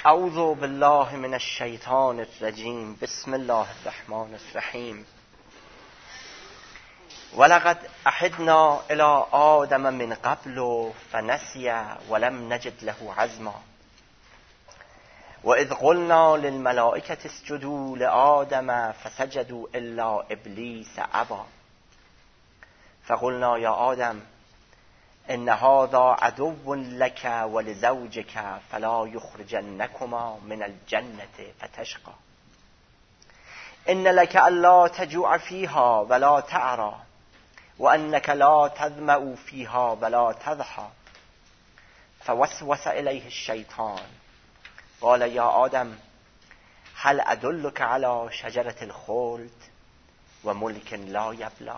اعوذ بالله من الشیطان الرجیم. بسم الله الرحمن الرحیم. ولقد عهدنا الی آدم من قبل فنسی ولم نجد له عزما واذ قلنا للملائکة اسجدوا لآدم فسجدوا الا ابلیس ابی فقلنا یا آدم ان هذا عدو لك ولزوجك فلا يخرجنكما من الجنة فتشقى ان لك الا تجوع فيها ولا تعرى وانك لا تظمأ فيها ولا تضحى فوسوس اليه الشيطان قال يا آدم هل ادلك على شجرة الخلد وملك لا يبلى.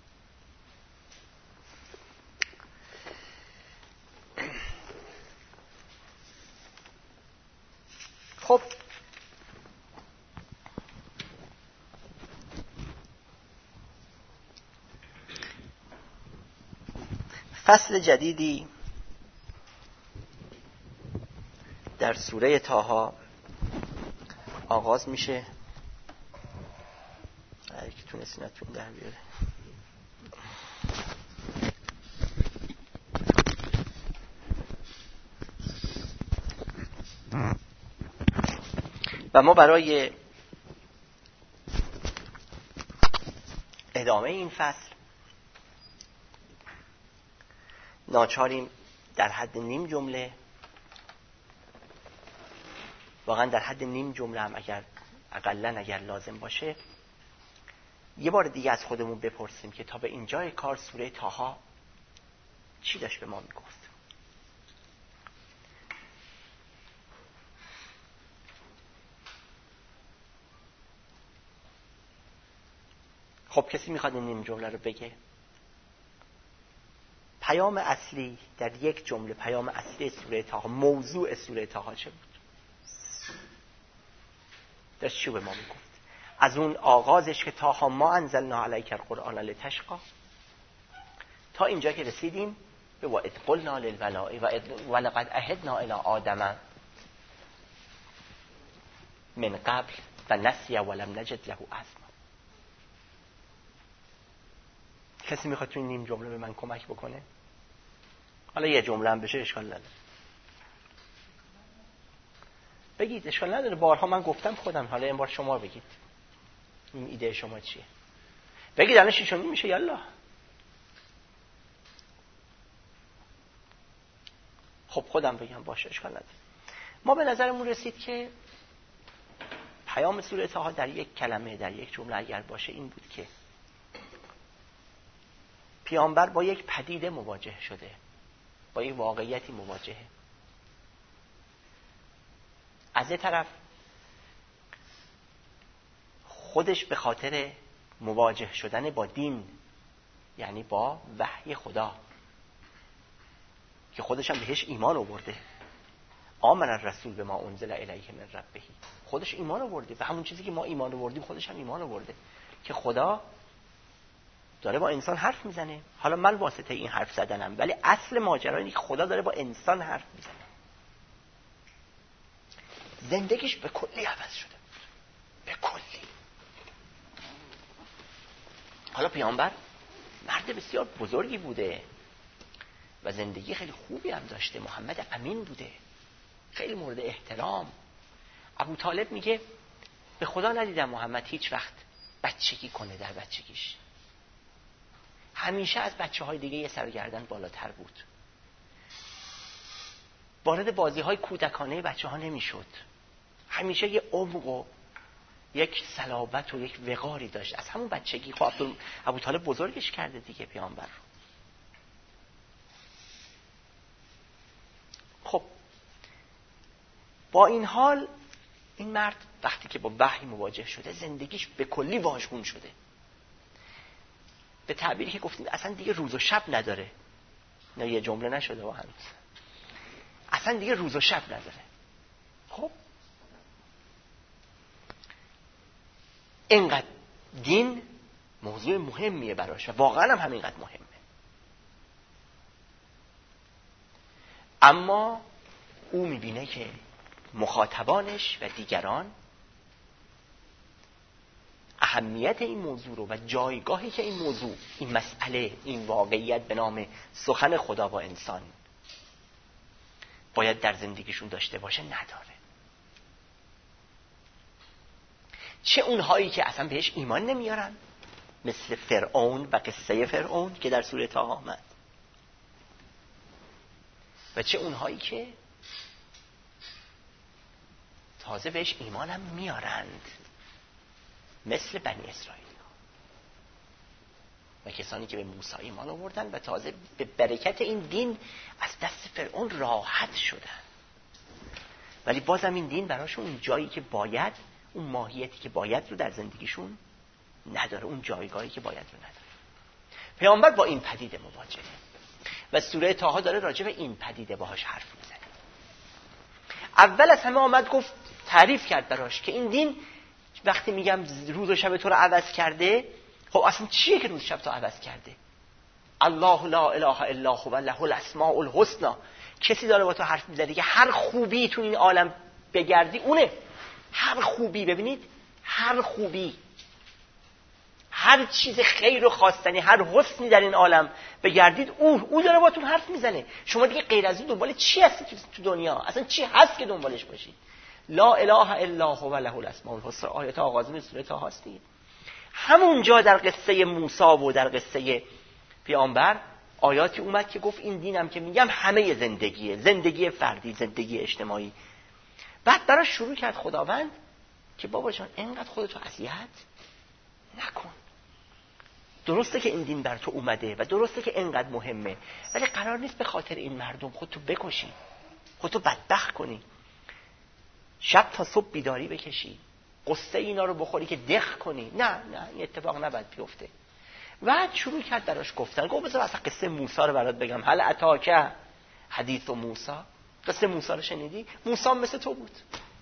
خب فصل جدیدی در سوره طه آغاز میشه. هر کی تونست نتون در بیاره. و ما برای ادامه این فصل ناچاریم در حد نیم جمله، واقعا در حد نیم جمله هم اگر لازم باشه، یه بار دیگه از خودمون بپرسیم که تا به اینجای کار سوره طه چی داشت به ما میگفت. خب کسی میخواد این نیم جمله رو بگه؟ پیام اصلی در یک جمله، پیام اصلی سوره طه، موضوع سوره طه چه بود؟ داشت چی به ما میگفت؟ از اون آغازش که طه ما انزلنا علیک القرآن لتشقی تا اینجا که رسیدیم به و اذ قلنا للملائکة ولقد عهدنا الی آدم من قبل فنسی ولم نجد له عزما. کسی میخواد تو این نیم جمله به من کمک بکنه؟ حالا یه جمله هم بشه اشکال نداره. بگید، اشکال نداره. بارها من گفتم خودم، حالا این بار شما بگید. این ایده شما چیه؟ بگید الان 6:30 میشه. یالا. خب خودم بگم باشه، اشکال نداره. ما به نظرمون رسید که پیام سوره طه در یک کلمه، در یک جمله اگر باشه این بود که پیامبر با یک پدیده مواجه شده، با یک واقعیتی مواجهه. از یه طرف خودش به خاطر مواجه شدن با دین، یعنی با وحی خدا که خودش هم بهش ایمان آورده، آمن الرسول بما انزل الیه من ربه، خودش ایمان آورده به همون چیزی که ما ایمان آوردیم، خودش هم ایمان آورده که خدا داره با انسان حرف میزنه. حالا من واسطه این حرف زدنم، ولی اصل ماجرا اینه که خدا داره با انسان حرف میزنه. زندگیش به کلی عوض شده بود، به کلی. حالا پیامبر مرد بسیار بزرگی بوده و زندگی خیلی خوبی هم داشته، محمد امین بوده، خیلی مورد احترام. ابو طالب میگه به خدا ندیدم محمد هیچ وقت بچگی کنه در بچگیش، همیشه از بچه‌های دیگه یه سرگردن بالاتر بود، وارد بازی‌های کودکانه بچه‌ها نمی‌شد، همیشه یه عمق و یک صلابت و یک وقاری داشت از همون بچگی. خب ابو طالب بزرگش کرده دیگه پیامبر رو. خب با این حال این مرد وقتی که با وحی مواجه شده زندگیش به کلی واژگون شده. به تعبیری که گفتیم اصلا دیگه روز و شب نداره. نه یه جمله نشده با هنوز. اصلا دیگه روز و شب نداره. خب اینقدر دین موضوع مهمیه براش و واقعا هم همینقدر مهمه. اما او میبینه که مخاطبانش و دیگران اهمیت این موضوع رو و جایگاهی که این موضوع، این مسئله، این واقعیت به نام سخن خدا با انسان باید در زندگیشون داشته باشه نداره. چه اونهایی که اصلا بهش ایمان نمیارن، مثل فرعون و قصه فرعون که در سوره طه آمد، و چه اونهایی که تازه بهش ایمان هم میارند، مثل بنی اسرائیل و کسانی که به موسی ایمان آوردن و تازه به برکت این دین از دست فرعون راحت شدن، ولی بازم این دین براشون اون جایی که باید، اون ماهیتی که باید رو در زندگیشون نداره، اون جایگاهی که باید رو نداره. پیامبر با این پدیده مواجهه و سوره طه داره راجع به این پدیده باهاش حرف میزنه. اول از همه آمد گفت، تعریف کرد براش که این دین وقتی میگم روز و شب تو رو عوض کرده، خب اصلا چیه که روز شب تو عوض کرده؟ الله لا اله الا هو له الاسماء الحسنی. کسی داره با تو حرف میزنه که هر خوبی تو این عالم بگردی اونه. هر خوبی، ببینید، هر خوبی، هر چیز خیر و خواستنی، هر حسنی در این عالم بگردید او داره باتون حرف میزنه. شما دیگه غیر از اون دنبال چی هستی تو دنیا؟ اصلا چی هست که دنبالش باشید؟ لا اله الا هو له الاسماء الحسنی. آیات آغازین سوره طه هستی. همونجا در قصه موسی و در قصه پیامبر آیاتی اومد که گفت این دینم که میگم همه زندگیه، زندگی فردی، زندگی اجتماعی. بعد براش شروع کرد خداوند که بابا جان اینقدر خودتو اذیت نکن. درسته که این دین بر تو اومده و درسته که اینقدر مهمه، ولی قرار نیست به خاطر این مردم خودتو بکشی، خودتو بدبخت کنی، شب تا صبح بیداری بکشی، قصه اینا رو بخوری که دق کنی. نه این اتفاق نباید بیفته. و شروع کرد براش گفتن. گفت بذار اصلا قصه موسی رو برات بگم. هل اتاک حدیث موسی؟ قصه موسی رو شنیدی؟ موسی مثل تو بود.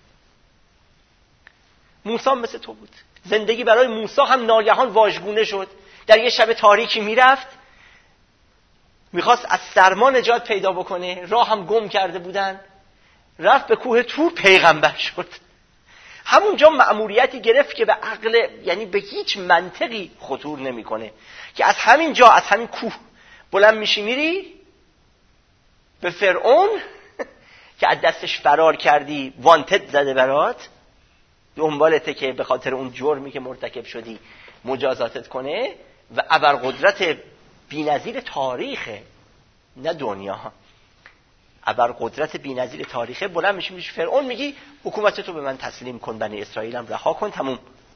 موسی مثل تو بود. زندگی برای موسی هم ناگهان واژگونه شد. در یه شب تاریکی میرفت، میخواست از سرما نجات پیدا بکنه، راه هم گم کرده بودن، رفت به کوه طور، پیغمبر شد. همونجا مأموریتی گرفت که به عقل، یعنی به هیچ منطقی خطور نمیکنه، که از همین جا، از همین کوه بلند میشی میری به فرعون که از دستش فرار کردی، وانتد زده برات، دنبالته که به خاطر اون جرمی که مرتکب شدی مجازاتت کنه، و ابرقدرت بی‌نظیر تاریخه، نه دنیا، ابرقدرت بی‌نظیر تاریخه. بلند میشی فرعون میگی حکومتتو به من تسلیم کن، بنی اسرائیلم رها کن، تموم.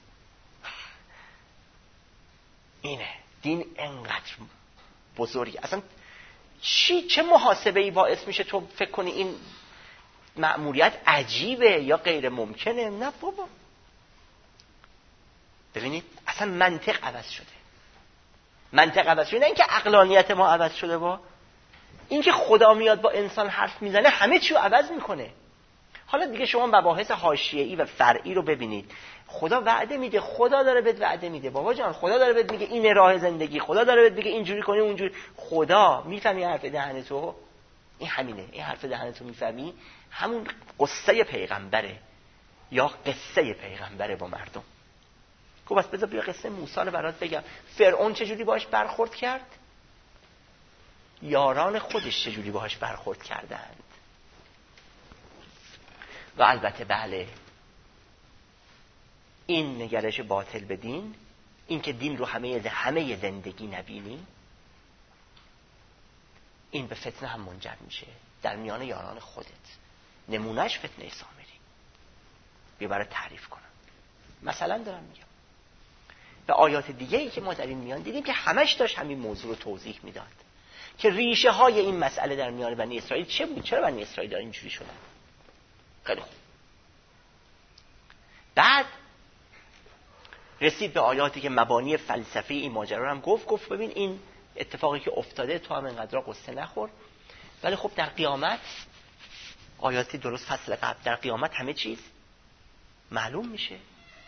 اینه دین انقدر بزرگی. اصلا چه محاسبه‌ای باعث میشه تو فکر کنی این مأموریت عجیبه یا غیر ممکنه؟ نه بابا. ببینید اصلا منطق عوض شده. منطق عوض شده، نه اینکه عقلانیت ما عوض شده، با اینکه خدا میاد با انسان حرف میزنه همه چی رو عوض میکنه. حالا دیگه شما مباحث حاشیه‌ای و فرعی رو ببینید. خدا وعده میده، خدا داره بهت وعده میده، بابا جان خدا داره بهت میگه این راه زندگی، خدا داره بهت میگه اینجوری کنی اونجوری. خدا میفهمی حرف دهن تو؟ این همینه، این حرف دهن تو میفهمی؟ همون قصه پیغمبره یا قصه پیغمبره با مردم. خب بس بذار بیا قصه موسی رو برات بگم. فرعون چجوری باهاش برخورد کرد؟ یاران خودش چجوری باهاش برخورد کردند. و البته بله، این نگرش باطل به دین، این که دین رو همه زندگی نبینی، این به فتنه هم منجر میشه در میان یاران خودت. نمونهش فتنه سامری. بیا برای تعریف کنم. مثلا دارم میگم به آیات دیگه ای که ما در این میان دیدیم که همش داشت همین موضوع رو توضیح میداد که ریشه های این مسئله در میان بنی اسرائیل چه بود، چرا بنی اسرائیل اینجوری شدن. خیلی خوب. بعد رسید به آیاتی که مبانی فلسفی این ماجرا رو هم گفت ببین این اتفاقی که افتاده تو هم اینقدر قصه نخور، ولی خب در قیامت، آیاتی درست فصل قبل، در قیامت همه چیز معلوم میشه.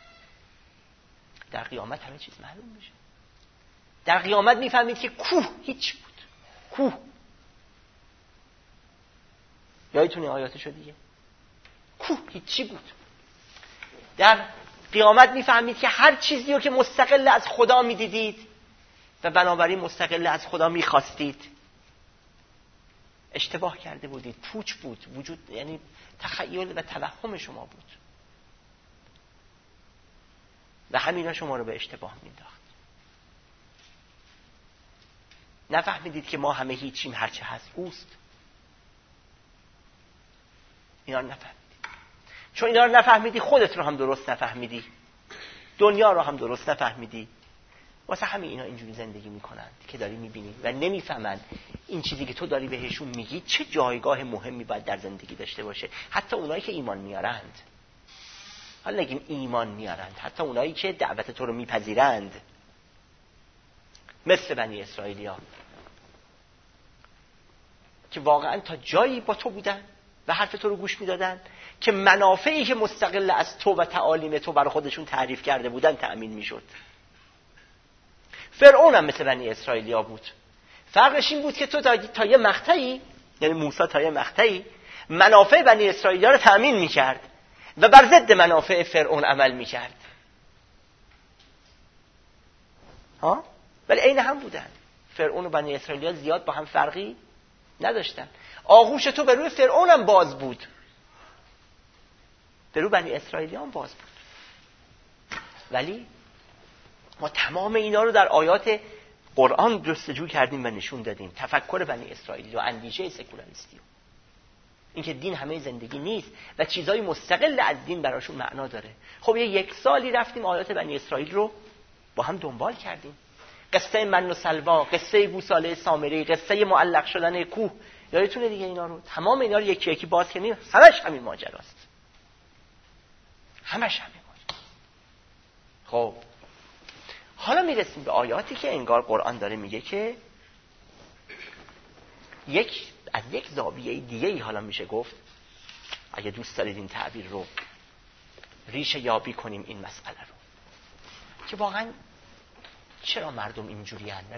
در قیامت همه چیز معلوم میشه. در قیامت میفهمید که کوه هیچ بود. کوه، یادتونه آیاتشو دیگه، کوه هیچی بود. در قیامت میفهمید که هر چیزی رو که مستقل از خدا میدیدید و بنابراین مستقل از خدا میخواستید اشتباه کرده بودید. پوچ بود. وجود یعنی تخیل و توهم شما بود و همینا شما رو به اشتباه مینداخت. نفهمیدید که ما همه هیچیم، هرچه هست اوست. اینا رو نفهمیدی. چون اینا رو نفهمیدی خودت رو هم درست نفهمیدی، دنیا رو هم درست نفهمیدی. واسه همین اینا اینجوری زندگی میکنند که داری میبینی و نمیفهمند این چیزی که تو داری بهشون میگی چه جایگاه مهمی باید در زندگی داشته باشه. حتی اونایی که ایمان میارند، حالا نگیم ایمان میارند، حتی اونایی که دعوت تو رو میپذیرند، مثل بنی اسرائیلیا که واقعا تا جایی با تو بودن و حرف تو رو گوش میدادن که منافعی که مستقل از تو و تعالیم تو برای خودشون تعریف کرده بودن تأمین میشد. فرعون هم مثل بنی اسرائیلیا بود. فرقش این بود که تو تا یه مقطعی، یعنی موسی تا یه مقطعی منافع بنی اسرائیلیا رو تأمین میکرد و بر ضد منافع فرعون عمل میکرد. ولی عین هم بودن. فرعون و بنی اسرائیلیا زیاد با هم فرقی نداشتن. آغوش تو به روی فرعون هم باز بود، به روی بنی اسرائیلیا هم باز بود. ولی ما تمام اینا رو در آیات قرآن جستجو کردیم و نشون دادیم. تفکر بنی اسرائیل و اندیشه سکولاریستی، اینکه دین همه زندگی نیست و چیزای مستقل از دین براشون معنا داره. خب یک سالی رفتیم آیات بنی اسرائیل رو با هم دنبال کردیم. قصه من و سلوا، قصه بوساله سامری، قصه معلق شدن کوه، یادتونه دیگه اینا رو. تمام اینا رو یکی یکی باز کنیم، همش همین ماجراست. همش همین ماجرا. خب حالا میرسیم به آیاتی که انگار قرآن داره میگه که از یک زاویه دیگه‌ای حالا میشه گفت، اگه دوست دارید این تعبیر رو، ریشه یابی کنیم این مسئله رو که واقعا چرا مردم اینجوری هستند.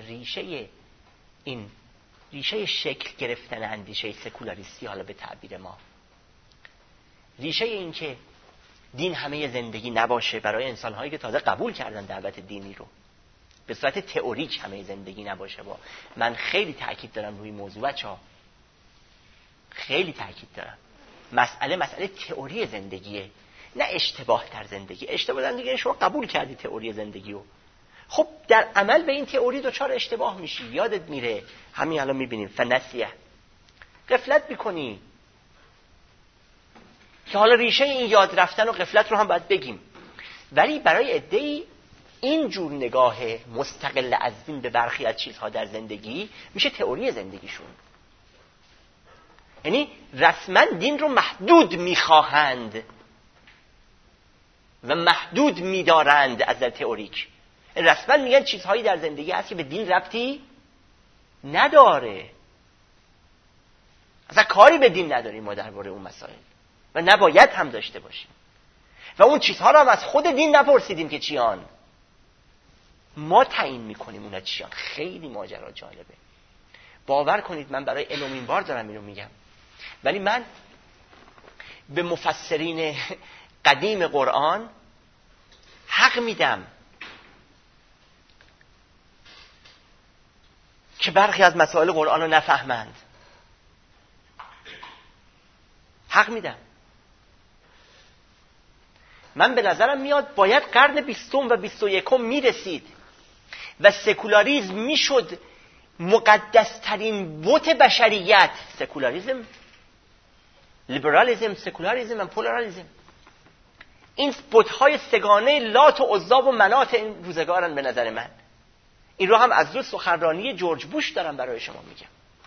ریشه شکل گرفتن اندیشه سکولاریستی، حالا به تعبیر ما ریشه این که دین همه زندگی نباشه برای انسان‌هایی که تازه قبول کردن دعوت دینی رو، به صورت تئوریک همه زندگی نباشه. من خیلی تأکید دارم روی موضوع بچه‌ها، خیلی تأکید دارم. مسئله تئوری زندگیه، نه اشتباه در زندگی. اشتباه در زندگی شما قبول کردی تئوری زندگی رو، خب در عمل به این تئوری دچار اشتباه میشی، یادت میره. همین الان میبینیم فنسیه، غفلت میکنی که حالا ریشه این یاد رفتن و غفلت رو هم باید بگیم. ولی برای عده‌ای این جور نگاه مستقل از دین به برخی از چیزها در زندگی میشه تئوری زندگیشون. یعنی رسما دین رو محدود میخواهند و محدود میدارند از نظر تئوریک. رسما میگن چیزهایی در زندگی هست که به دین ربطی نداره، اصلا کاری به دین نداریم ما درباره اون مسائل و نباید هم داشته باشیم. و اون چیزها رو هم از خود دین نپرسیدیم که چیان، ما تعیین میکنیم اونا چیان. خیلی ماجرا جالبه. باور کنید من برای انومین بار دارم اینو میگم، ولی من به مفسرین قدیم قرآن حق میدم که برخی از مسائل قرآن رو نفهمند. حق میدم. من به نظرم میاد باید قرن 20 و 21 میرسید و سکولاریسم میشد مقدسترین بت بشریت. سکولاریسم، لیبرالیسم، سکولاریسم و پولاریسم، این بت‌های سگانه لات و عزا و منات این روزگارن. به نظر من این رو هم از روز سخنرانی جورج بوش دارم برای شما میگم.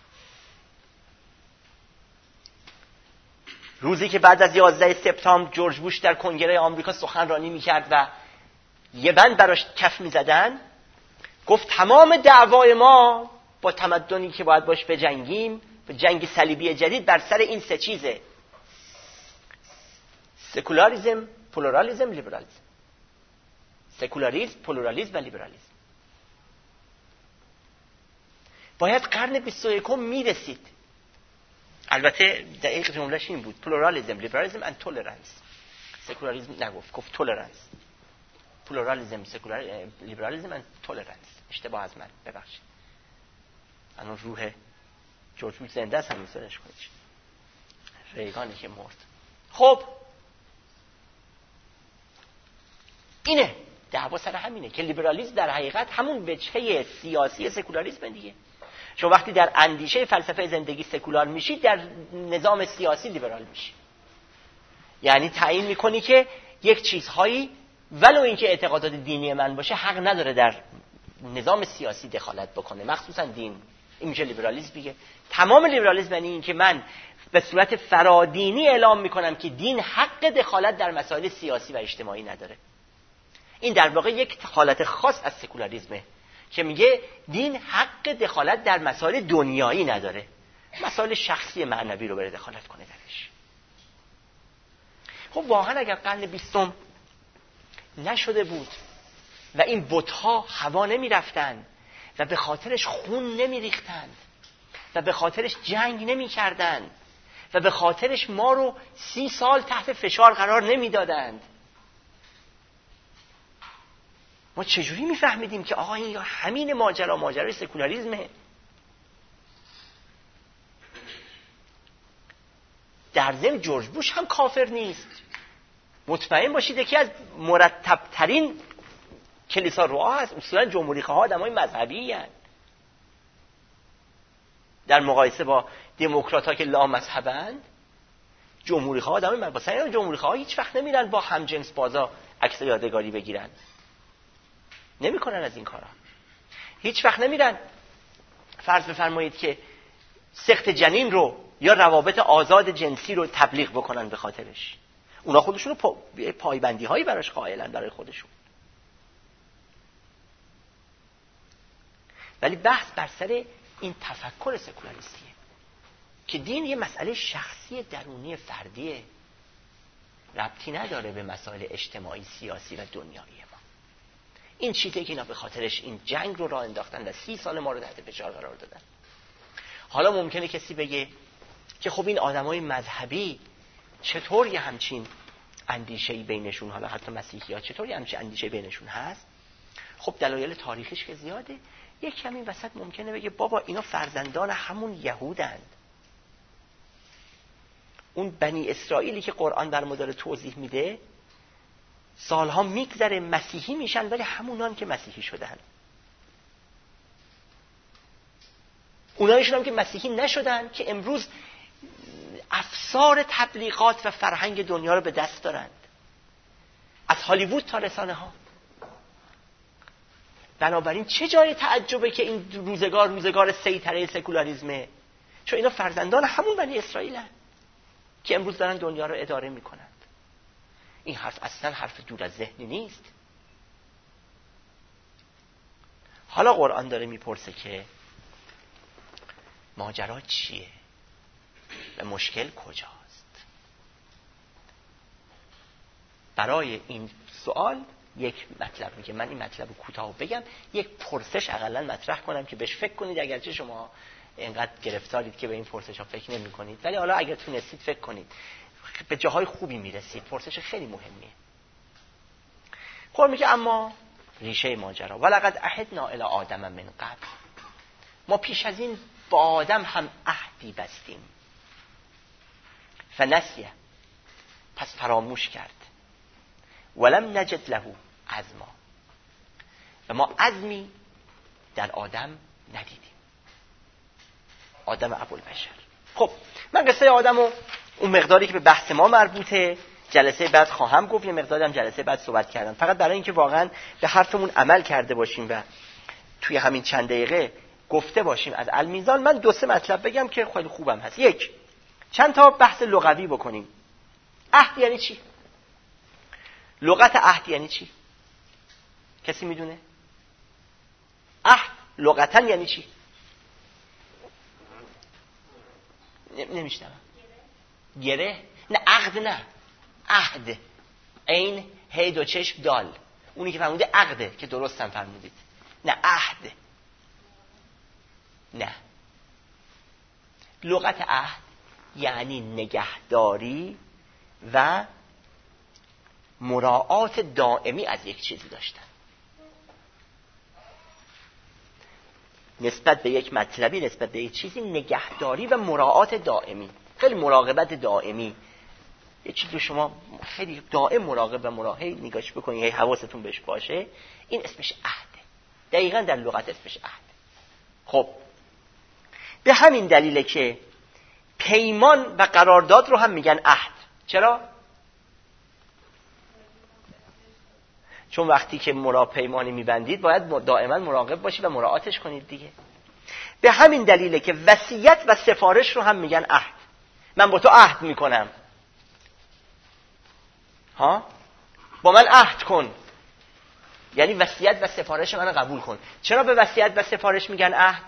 روزی که بعد از 11 سپتامبر جورج بوش در کنگره آمریکا سخنرانی میکرد و یه بند براش کف میزدن، گفت تمام دعوای ما با تمدنی که باید باش بجنگیم، به جنگ صلیبی جدید، بر سر این سه چیزه: سکولاریسم، پلورالیسم، لیبرالیسم. سکولاریسم، پلورالیسم و لیبرالیسم. باید قرن 21 میرسید. البته دقیق جملهش این بود: پلورالیسم، لیبرالیسم اند تولرنس. سکولاریسم نگفت، گفت تولرنس. پلورالیسم، لیبرالیسم اند تولرنس. اشتباه از من، ببخشید. الان روح جورج بوش زنده است، همین سرش کنید. ریگانی که مرد. خب اینه دعوا سر همینه که لیبرالیسم در حقیقت همون وجهه سیاسی سکولاریسم دیگه. شما وقتی در اندیشه فلسفه زندگی سکولار میشید، در نظام سیاسی لیبرال میشید. یعنی تعیین میکنی که یک چیزهایی ولو اینکه اعتقادات دینی من باشه حق نداره در نظام سیاسی دخالت بکنه، مخصوصا دین. این میشه لیبرالیسم دیگه. تمام لیبرالیسم یعنی این که من به صورت فرادینی اعلام میکنم که دین حق دخالت در مسائل سیاسی و اجتماعی نداره. این در واقع یک حالت خاص از سکولاریسمه که میگه دین حق دخالت در مسائل دنیایی نداره، مسائل شخصی معنوی رو بره دخالت کنه درش. خب واقعا اگر قرن 20 نشده بود و این بت‌ها هوا نمی‌رفتند و به خاطرش خون نمی‌ریختند و به خاطرش جنگ نمی‌کردند و به خاطرش ما رو 30 سال تحت فشار قرار نمی‌دادند، ما چجوری میفهمیدیم که آقا این یا همین ماجرای سکولاریسمه؟ در ضمن جورج بوش هم کافر نیست. مطمئن باشید یکی از مرتب‌ترین کلیسا روها هست. اصولا جمهوری‌خواه آدمای مذهبی هستند در مقایسه با دموکرات‌ها که لامذهبند. جمهوری‌خواه آدمای مثلا جمهوری‌خواه هیچ وقت نمیرن با همجنس بازا عکس یادگاری بگیرن، نمی‌کنن از این کارا. هیچ وقت نمیرن فرض بفرمایید که سقط جنین رو یا روابط آزاد جنسی رو تبلیغ بکنن به خاطرش. اونا خودشون رو پایبندی هایی براش قائلن برای خودشون. ولی بحث بر سر این تفکر سکولاریستیه که دین یه مسئله شخصی درونی فردیه، ربطی نداره به مسائل اجتماعی، سیاسی و دنیایی ما. این چیزی که اینا به خاطرش این جنگ رو راه انداختن و 30 سال ما رو تحت فشار قرار دادن. حالا ممکنه کسی بگه که خب این آدمای مذهبی چطور یه همچین اندیشه‌ای بینشون، حالا حتی مسیحی‌ها چطور یه همچین اندیشه‌ای بینشون هست؟ خب دلایل تاریخیش که زیاده. یک کمی وسط ممکنه بگه بابا اینا فرزندان همون یهودند. اون بنی اسرائیلی که قرآن در مورد توضیح میده سالها میگذره مسیحی میشن، ولی همونان که مسیحی شدن. اونایشون هم که مسیحی نشدن که امروز افسار تبلیغات و فرهنگ دنیا رو به دست دارند، از هالیوود تا رسانه ها. بنابراین چه جای تعجبه که این روزگار سیطره سکولاریسمه، چون اینا فرزندان همون بنی اسرائیل هستند که امروز دارن دنیا رو اداره میکنند. این حرف اصلا حرف دور از ذهنی نیست. حالا قرآن داره میپرسه که ماجرا چیه و مشکل کجاست؟ برای این سوال یک مطلب میگه، من این مطلب رو کوتاه بگم، یک پرسش اقلا مطرح کنم که بهش فکر کنید، اگرچه شما اینقدر گرفتارید که به این پرسش ها فکر نمی کنید، ولی حالا اگر تونستید فکر کنید به جاهای خوبی میرسید. پرسش خیلی مهمیه. خب میگه اما ریشه ماجرا ولقد عهدنا الی آدم من قبل، ما پیش از این با آدم هم عهدی بستیم، فنسیه، پس فراموش کرد، ولم نجد له عزما، و ما عزمی در آدم ندیدیم. آدم ابوالبشر. خب من قصه آدم و اون مقداری که به بحث ما مربوطه جلسه بعد خواهم گفت، یه مقداری هم جلسه بعد صحبت کردم، فقط برای اینکه واقعا به حرفمون عمل کرده باشیم و توی همین چند دقیقه گفته باشیم از المیزان. من 2-3 مطلب بگم که خیلی خوبم هست. یک، چند تا بحث لغوی بکنیم. عهد یعنی چی؟ لغت عهد یعنی چی؟ کسی میدونه؟ عهد لغتا یعنی چی؟ نمیشنم. گره؟ نه عقد، نه عهد. عین هی دو چشم دال، اونی که فرموده عقده که درست هم فرمودید، نه عهد. نه، لغت عهد یعنی نگهداری و مراعات دائمی از یک چیزی داشتن. نسبت به یک مطلبی، نسبت به یک چیزی نگهداری و مراعات دائمی، خیلی مراقبت دائمی. یه چیزی شما خیلی دائم مراقب و مراقب نگاهش بکنید، حواستون بهش باشه، این اسمش عهده. دقیقاً در لغت اسمش عهده. خب به همین دلیله که پیمان و قرارداد رو هم میگن عهد. چرا؟ چون وقتی که پیمانی میبندید باید دائما مراقب باشید و مراعاتش کنید دیگه. به همین دلیله که وصیت و سفارش رو هم میگن عهد. من با تو عهد میکنم، با من عهد کن، یعنی وصیت و سفارش من رو قبول کن. چرا به وصیت و سفارش میگن عهد؟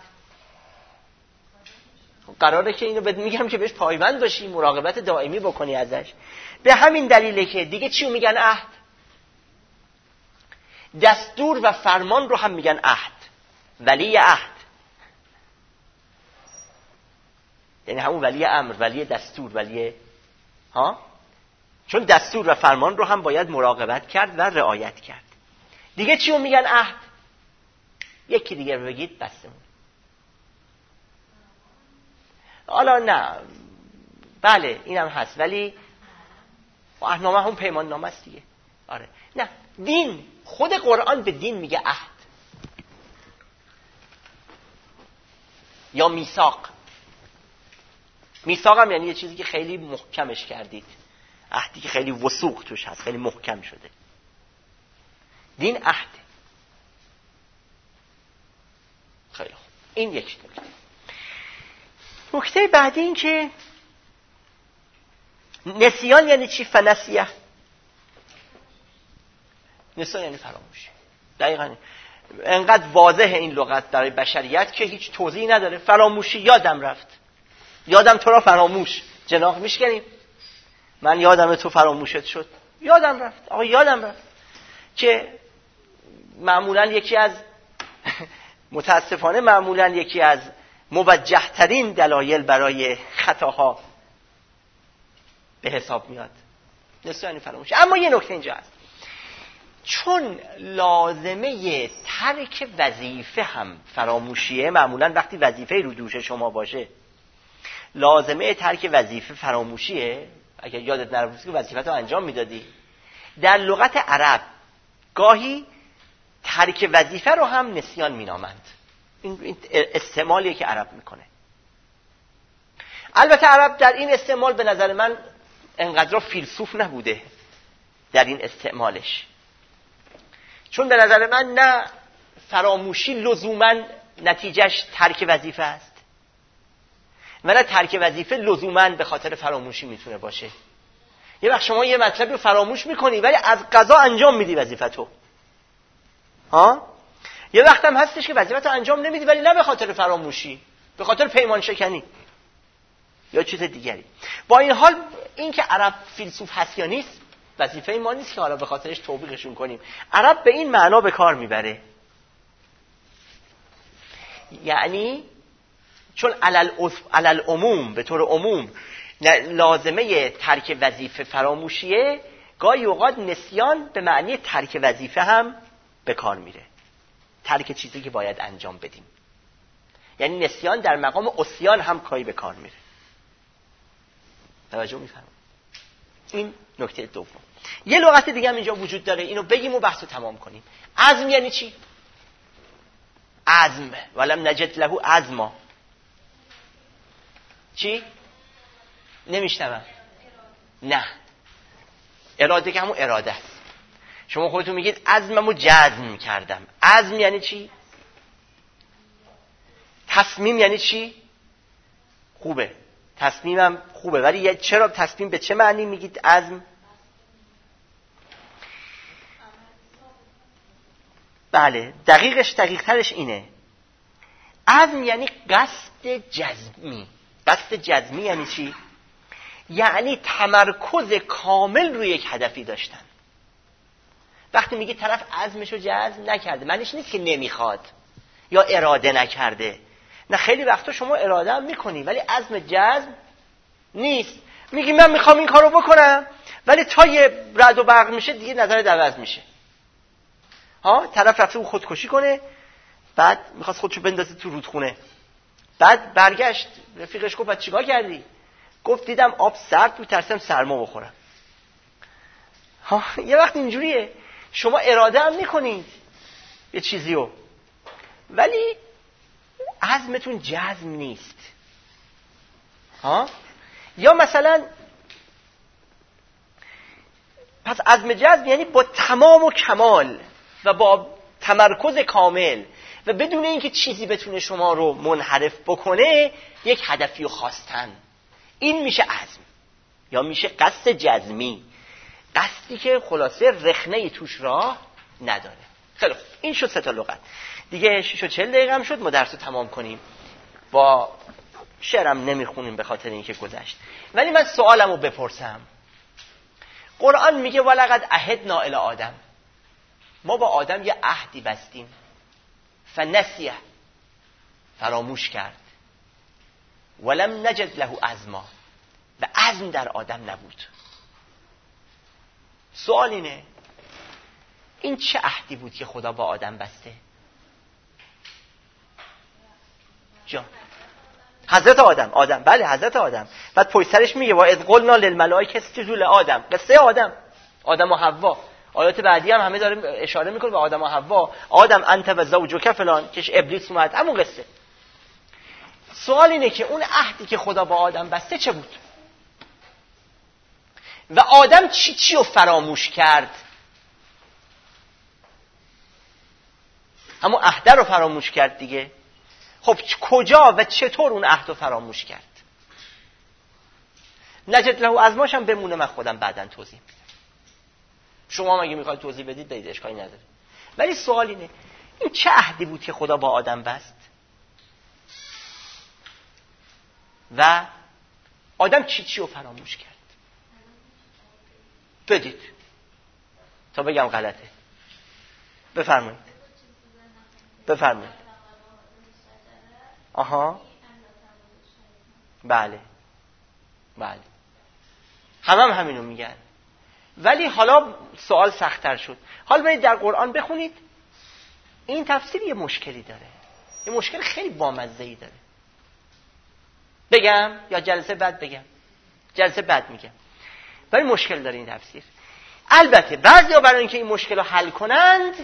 قراره که اینو بهت میگم که بهش پایبند باشی، مراقبت دائمی بکنی ازش. به همین دلیله که دیگه چیو میگن عهد؟ دستور و فرمان رو هم میگن عهد. ولی عهد یعنی همون ولی امر، ولی دستور، ولی چون دستور و فرمان رو هم باید مراقبت کرد و رعایت کرد. دیگه چیو میگن عهد؟ یکی دیگه بگید بسمون. حالا نه، بله اینم هست، ولی عهدنامه هم پیمان نامه است دیگه. آره نه، دین، خود قرآن به دین میگه عهد یا میثاق. میثاق هم یعنی یه چیزی که خیلی محکمش کردید، عهدی که خیلی وثوق توش هست، خیلی محکم شده. دین عهده. خیلی خوب، این یک نکته. نکته بعدی این که نسیان یعنی چی؟ فنسیه. نسیان یعنی فراموشی. دقیقاً انقدر واضح این لغت برای بشریت که هیچ توضیحی نداره. فراموشی، یادم رفت، یادم تو را فراموش. جناح میشکنیم، من یادم تو فراموشت شد، یادم رفت، آقا یادم رفت. که معمولاً یکی از متاسفانه معمولاً یکی از موجه ترین دلایل برای خطاها به حساب میاد. نسیان فراموشی. اما یه نکته اینجا هست، چون لازمه ترک وظیفه هم فراموشیه، معمولاً وقتی وظیفه رو دوش شما باشه لازمه ترک وظیفه فراموشیه. اگر یادت نره که وظیفه‌تو انجام میدادی. در لغت عرب گاهی ترک وظیفه رو هم نسیان مینامند. این استعمالیه که عرب میکنه. البته عرب در این استعمال به نظر من انقدر فیلسوف نبوده در این استعمالش، چون به نظر من نه فراموشی لزوما نتیجهش ترک وظیفه است و نه ترک وظیفه لزوما به خاطر فراموشی میتونه باشه. یه وقت شما یه مطلبی رو فراموش میکنی ولی از قضا انجام میدی وظیفتو. یه وقت هم هستش که وظیفتو انجام نمیدی ولی نه به خاطر فراموشی، به خاطر پیمان شکنی یا چیز دیگری. با این حال این که عرب فیلسوف هست یا نیست وظیفه ما نیست که حالا به خاطرش توبیخشون کنیم. عرب به این معنا به کار میبره، یعنی چون علل عموم، به طور عموم لازمه ترک وظیفه فراموشیه، گاهی اوقات نسیان به معنی ترک وظیفه هم به کار میره، ترک چیزی که باید انجام بدیم. یعنی نسیان در مقام عصیان هم گاهی به کار میره. توجه میفرمایید؟ این نکته دوم. یه لغت دیگه هم اینجا وجود داره، اینو بگیم و بحثو تمام کنیم. عزم یعنی چی؟ عزم، ولم نجد له عزما. چی؟ نمیشتم. نه، اراده که همون اراده است. شما خودتون میگید عزممو جزم کردم. عزم یعنی چی؟ تصمیم یعنی چی؟ خوبه، تصمیمم خوبه، ولی چرا تصمیم به چه معنی میگید عزم؟ بله، دقیق ترش اینه. عزم یعنی قصد جزمی. قصد جزمی یعنی چی؟ یعنی تمرکز کامل روی یک هدفی داشتن. وقتی میگی طرف عزمشو جزم نکرده، معنیش نیست که نمیخواد یا اراده نکرده. نه، خیلی وقتا شما اراده هم میکنی ولی عزم جزم نیست. میگی من میخوام این کارو بکنم، ولی تا یه رعد و برق میشه دیگه نظر عوض میشه. طرف رفته او خودکشی کنه، بعد میخواست خودشو بندازه تو رودخونه، بعد برگشت رفیقش گفت چیکار کردی؟ گفت دیدم آب سرد بود، ترسیدم سرما بخورم. یه وقت اینجوریه، شما اراده هم میکنید یه چیزیو، ولی عزمتون جزم نیست. یا مثلا پس عزم جزم یعنی با تمام و کمال و با تمرکز کامل و بدون اینکه چیزی بتونه شما رو منحرف بکنه یک هدفی رو خواستن. این میشه عزم یا میشه قصد جزمی، قصدی که خلاصه رخنه‌ای توش راه نداره. خیلی خوب، این شد 3 لغت دیگه. 6:40 دقیقه هم شد، ما درس رو تمام کنیم. با شعرم نمیخونیم به خاطر اینکه گذشت، ولی من سوالم رو بپرسم. قرآن میگه ولقد عهدنا الی آدم، ما با آدم یه عهدی بستیم، فنسیه، فراموش کرد، ولم نجد له عزما، و عزم در آدم نبود. سوال اینه، این چه عهدی بود که خدا با آدم بسته؟ جان حضرت آدم، بله حضرت آدم. بعد پشت سرش میگه و اذ قلنا للملائکه اسجدوا لآدم، قصه آدم و حوا. آیات بعدی هم همه داره اشاره میکنه به آدم و حوا. آدم انت و زوجک فلان، که ابلیس اومد، همون قصه. سوال اینه که اون عهدی که خدا با آدم بسته چه بود؟ و آدم چی رو فراموش کرد؟ همون عهد رو فراموش کرد دیگه. خب کجا و چطور اون عهد رو فراموش کرد؟ نجد له عزماش هم بمونه، من خودم بعداً توضیح میدم. شما مگه میخواید توضیح بدید بدید، اشکالی نداره. ولی سوال اینه، این چه عهدی بود که خدا با آدم بست؟ و آدم چی رو فراموش کرد؟ بدید تا بگم غلطه. بفرمایید. آها، بله هم همینو میگن. ولی حالا سوال سخت‌تر شد. حالا برید در قرآن بخونید، این تفسیر یه مشکلی داره، یه مشکل خیلی بامزه‌ای داره. بگم یا جلسه بعد بگم؟ جلسه بعد میگم. ولی مشکل داره این تفسیر. البته بعضیا برای اینکه این مشکل رو حل کنند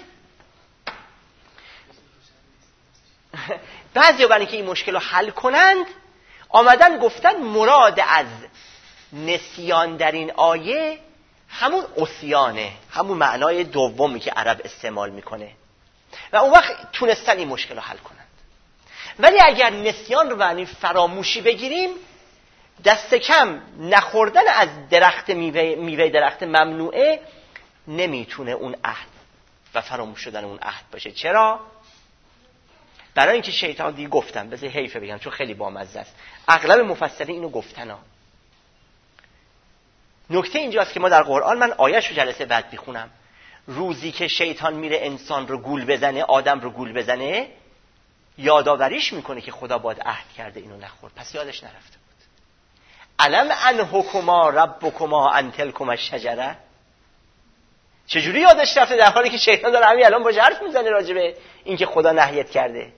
آمدن گفتن مراد از نسیان در این آیه همون عصیانه، همون معنای دومی که عرب استعمال میکنه، و اون وقت تونستن این مشکل رو حل کنند. ولی اگر نسیان رو معنی فراموشی بگیریم، دست کم نخوردن از درخت میوه درخت ممنوعه نمیتونه اون عهد و فراموش شدن اون عهد باشه. چرا؟ برای اینکه شیطان دیگه گفتم، بذار حیفه بگم چون خیلی بامزه است، اغلب مفسرین اینو گفتن ها. نکته اینجاست که ما در قرآن، من آیه‌شو رو جلسه بعد میخونم، روزی که شیطان میره انسان رو گول بزنه، آدم رو گول بزنه، یادآوریش میکنه که خدا باید عهد کرده اینو نخور، پس یادش نرفته بود. علم انهکما ربکما عن تلکما الشجره، چجوری یادش رفته در حالی که شیطان داره همین الان باش حرف میزنه راجع به اینکه خدا نهیت کرده؟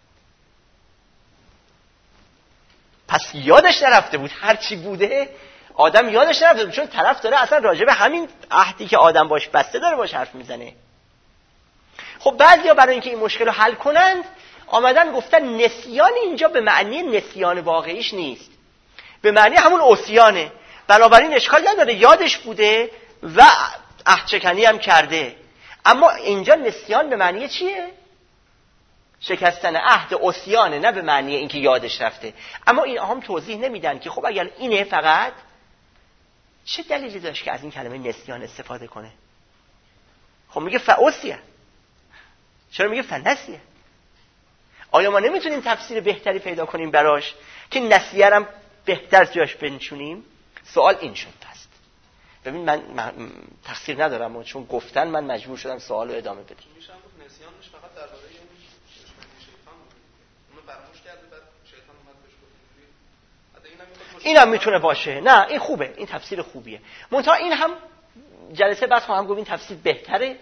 پس یادش نرفته بود، هر چی بوده آدم یادش نرفته بود، چون طرف داره اصلا راجع به همین عهدی که آدم باش بسته داره باش حرف میزنه. خب بعضیا برای اینکه این مشکل رو حل کنند آمدن گفتن نسیان اینجا به معنی نسیان واقعیش نیست، به معنی همون عصیانه. بنابراین اشکال نداره یادش بوده و عهدشکنی هم کرده، اما اینجا نسیان به معنی چیه؟ شکستن عهد، عصیانه، نه به معنی اینکه یادش رفته. اما این هم توضیح نمیدن که خب اگر اینه فقط چه دلیلی داشت که از این کلمه نسیان استفاده کنه؟ خب میگه فعصیه، چرا میگه فنسیه؟ آیا ما نمیتونیم تفسیر بهتری پیدا کنیم براش که نسیه رو بهتر جاش بنشونیم؟ سوال این شد. پس ببین من تقصیر ندارم، چون گفتن من مجبور شدم سوال رو ادامه بدم. میشه گفت نسیانش فقط درباره اون شیطان بود، اونو فراموش کرده، بعد شیطان اومد بهش گفت اینجوری. حتی اینم میگه اینم میتونه باشه. نه این خوبه، این تفسیر خوبیه. منتها این هم جلسه بعد خواهم گفت این تفسیر بهتره.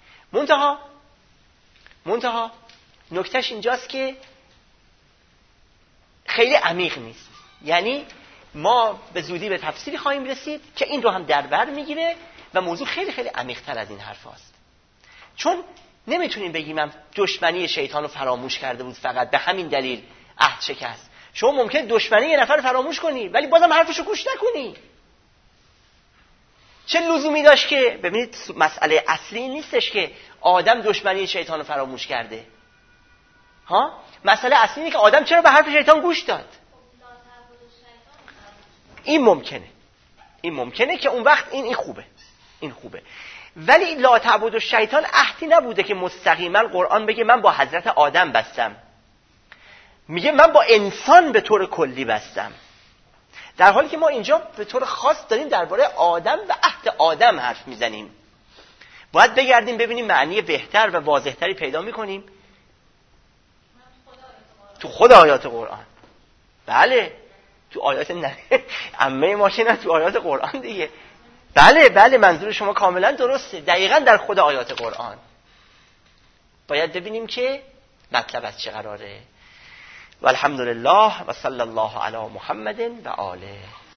منتها نکتهش اینجاست که خیلی عمیق نیست. یعنی ما به زودی به تفسیری خواهیم رسید که این رو هم در بر میگیره و موضوع خیلی خیلی عمیق‌تر از این حرف هاست. چون نمیتونیم بگیم من دشمنی شیطان رو فراموش کرده بود فقط به همین دلیل عهد شکست. شما ممکنه دشمنی یه نفر رو فراموش کنی ولی بازم حرفشو گوش نکنی. چه لزومی داشت که ببینید مسئله اصلی نیستش که آدم دشمنی شیطان رو فراموش کرده. مسئله اصلی اینه که آدم چرا به حرف شیطان گوش داد. این ممکنه که اون وقت این خوبه. ولی لا تعبدوا الشیطان عهدی نبوده که مستقیما قرآن بگه من با حضرت آدم بستم. میگه من با انسان به طور کلی بستم. در حالی که ما اینجا به طور خاص داریم درباره آدم و عهد آدم حرف میزنیم. باید بگردیم ببینیم معنی بهتر و واضحتری پیدا میکنیم تو خود آیات قرآن. بله تو آیات عمه ما که نه، تو آیات قرآن دیگه. بله منظور شما کاملا درسته. دقیقاً در خود آیات قرآن باید ببینیم که مطلب از چه قراره. والحمدلله و صلی الله علی محمد و آله.